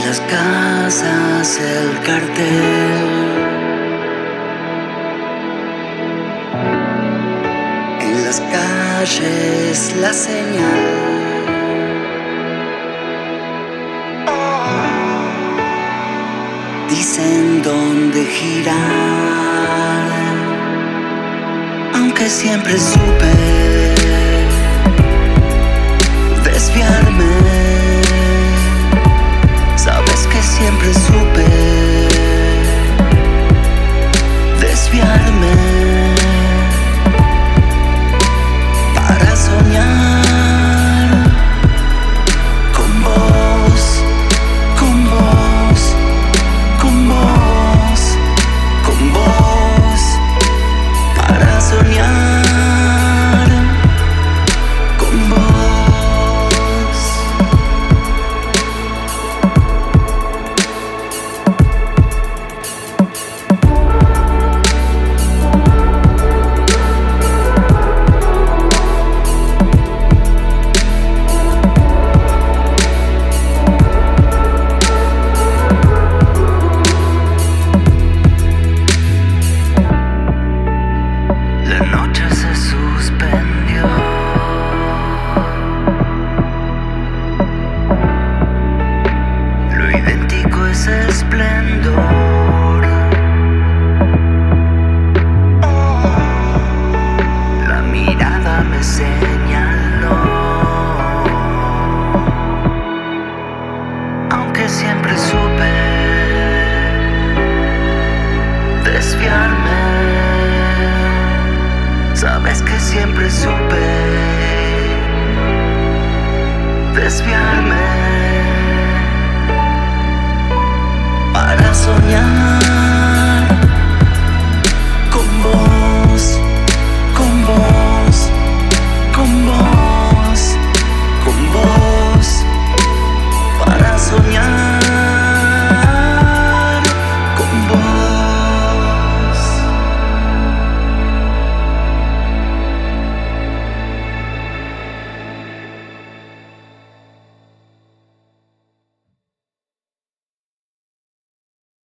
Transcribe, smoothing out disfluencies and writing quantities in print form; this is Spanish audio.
las casas el cartel, en las calles la señal. Dicen dónde girar, aunque siempre supe desviarme. Sabes que siempre supe desviarme para soñar con vos, con vos, con vos, con vos, para soñar con vos. La noche se suspendió, lo idéntico es esplendor. La mirada me señaló, aunque siempre supe desviarme. Sabes que siempre supe desviar.